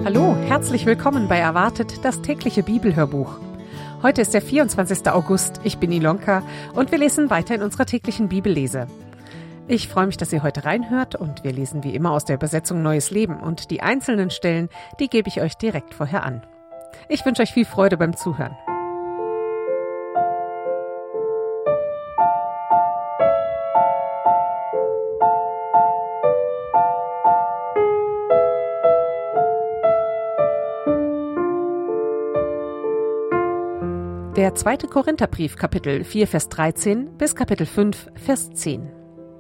Hallo, herzlich willkommen bei Erwartet, das tägliche Bibelhörbuch. Heute ist der 24. August, ich bin Ilonka und wir lesen weiter in unserer täglichen Bibellese. Ich freue mich, dass ihr heute reinhört und wir lesen wie immer aus der Übersetzung Neues Leben und die einzelnen Stellen, die gebe ich euch direkt vorher an. Ich wünsche euch viel Freude beim Zuhören. Der 2. Korintherbrief, Kapitel 4, Vers 13 bis Kapitel 5, Vers 10.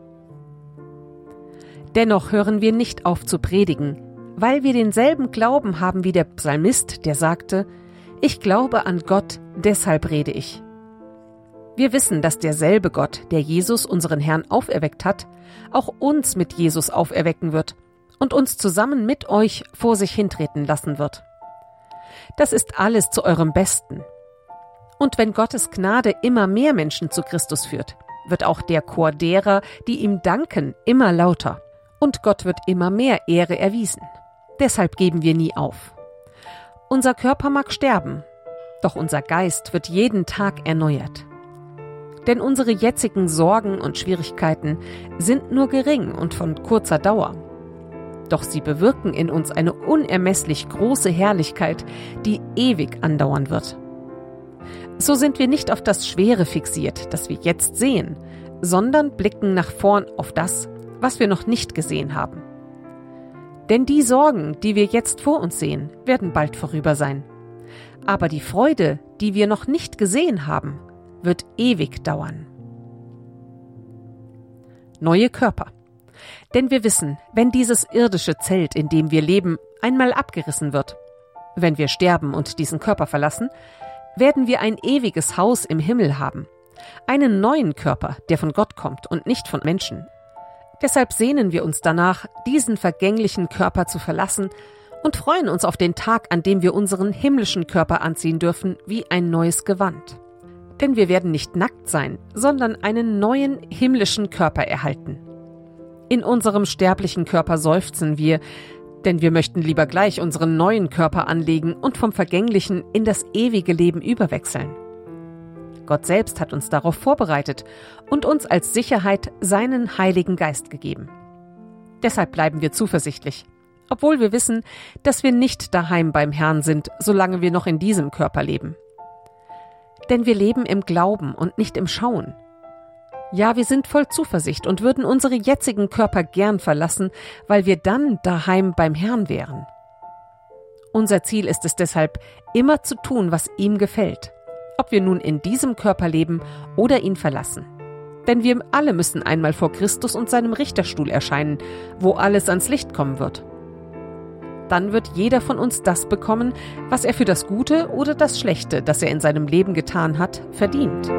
Dennoch hören wir nicht auf zu predigen, weil wir denselben Glauben haben wie der Psalmist, der sagte, ich glaube an Gott, deshalb rede ich. Wir wissen, dass derselbe Gott, der Jesus, unseren Herrn, auferweckt hat, auch uns mit Jesus auferwecken wird und uns zusammen mit euch vor sich hintreten lassen wird. Das ist alles zu eurem Besten. Und wenn Gottes Gnade immer mehr Menschen zu Christus führt, wird auch der Chor derer, die ihm danken, immer lauter. Und Gott wird immer mehr Ehre erwiesen. Deshalb geben wir nie auf. Unser Körper mag sterben, doch unser Geist wird jeden Tag erneuert. Denn unsere jetzigen Sorgen und Schwierigkeiten sind nur gering und von kurzer Dauer. Doch sie bewirken in uns eine unermesslich große Herrlichkeit, die ewig andauern wird. So sind wir nicht auf das Schwere fixiert, das wir jetzt sehen, sondern blicken nach vorn auf das, was wir noch nicht gesehen haben. Denn die Sorgen, die wir jetzt vor uns sehen, werden bald vorüber sein. Aber die Freude, die wir noch nicht gesehen haben, wird ewig dauern. Neue Körper. Denn wir wissen, wenn dieses irdische Zelt, in dem wir leben, einmal abgerissen wird, wenn wir sterben und diesen Körper verlassen, werden wir ein ewiges Haus im Himmel haben. Einen neuen Körper, der von Gott kommt und nicht von Menschen. Deshalb sehnen wir uns danach, diesen vergänglichen Körper zu verlassen und freuen uns auf den Tag, an dem wir unseren himmlischen Körper anziehen dürfen, wie ein neues Gewand. Denn wir werden nicht nackt sein, sondern einen neuen himmlischen Körper erhalten. In unserem sterblichen Körper seufzen wir, denn wir möchten lieber gleich unseren neuen Körper anlegen und vom Vergänglichen in das ewige Leben überwechseln. Gott selbst hat uns darauf vorbereitet und uns als Sicherheit seinen Heiligen Geist gegeben. Deshalb bleiben wir zuversichtlich, obwohl wir wissen, dass wir nicht daheim beim Herrn sind, solange wir noch in diesem Körper leben. Denn wir leben im Glauben und nicht im Schauen. Ja, wir sind voll Zuversicht und würden unsere jetzigen Körper gern verlassen, weil wir dann daheim beim Herrn wären. Unser Ziel ist es deshalb, immer zu tun, was ihm gefällt, ob wir nun in diesem Körper leben oder ihn verlassen. Denn wir alle müssen einmal vor Christus und seinem Richterstuhl erscheinen, wo alles ans Licht kommen wird. Dann wird jeder von uns das bekommen, was er für das Gute oder das Schlechte, das er in seinem Leben getan hat, verdient.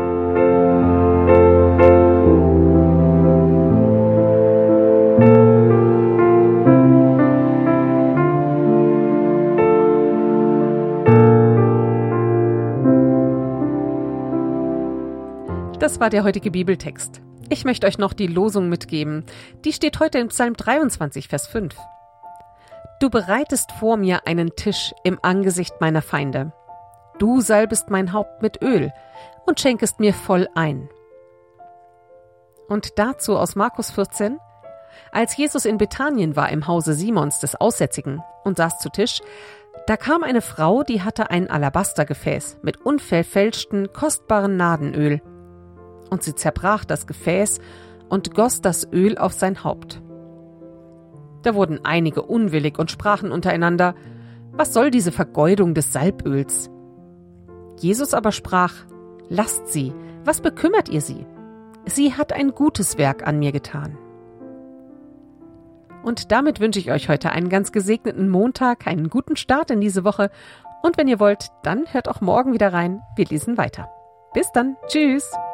Das war der heutige Bibeltext. Ich möchte euch noch die Losung mitgeben. Die steht heute in Psalm 23, Vers 5. Du bereitest vor mir einen Tisch im Angesicht meiner Feinde. Du salbest mein Haupt mit Öl und schenkest mir voll ein. Und dazu aus Markus 14. Als Jesus in Bethanien war im Hause Simons des Aussätzigen und saß zu Tisch, da kam eine Frau, die hatte ein Alabastergefäß mit unverfälschten, kostbaren Nadenöl. Und sie zerbrach das Gefäß und goss das Öl auf sein Haupt. Da wurden einige unwillig und sprachen untereinander, was soll diese Vergeudung des Salböls? Jesus aber sprach, lasst sie, was bekümmert ihr sie? Sie hat ein gutes Werk an mir getan. Und damit wünsche ich euch heute einen ganz gesegneten Montag, einen guten Start in diese Woche. Und wenn ihr wollt, dann hört auch morgen wieder rein. Wir lesen weiter. Bis dann. Tschüss.